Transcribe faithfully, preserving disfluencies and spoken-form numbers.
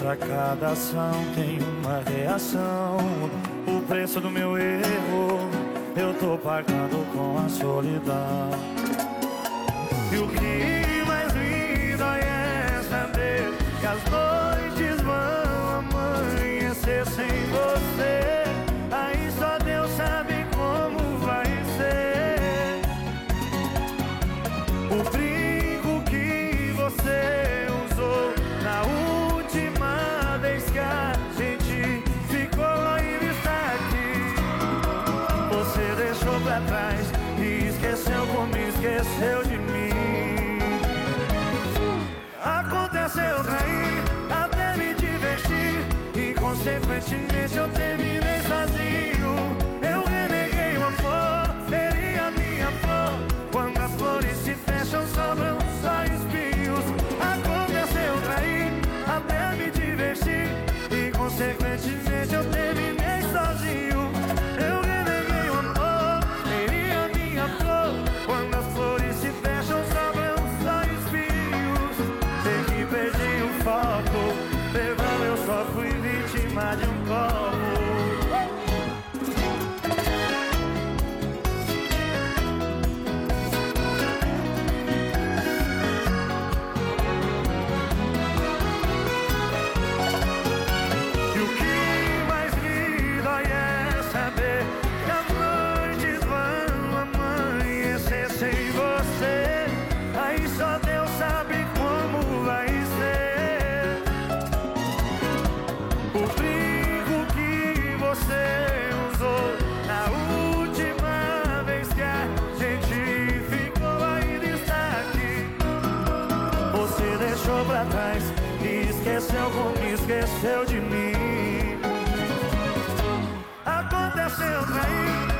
Pra cada ação tem uma reação. O preço do meu erro eu tô pagando com a solidão. E o que mais me dói é saber que as noites vão amanhecer sem você. Aí só Deus sabe como vai ser. O brinco que você usou na última vez que a gente ficou ainda está aqui. Você deixou pra trás e esqueceu como esqueceu de mim. Aconteceu trair até me divertir e consequentemente eu terminei sozinho. Eu reneguei o amor, feri a minha flor. Quando as flores se fecham sobram só espinhos. Aconteceu trair até me divertir e consequentemente eu terminei sozinho. Eu reneguei o amor, feri a minha flor. Quando as flores se fecham sobram só espinhos. Sei que perdi o foco, perdão, eu só fui vítima de um copo. Deixou pra trás e esqueceu como esqueceu de mim. Aconteceu trair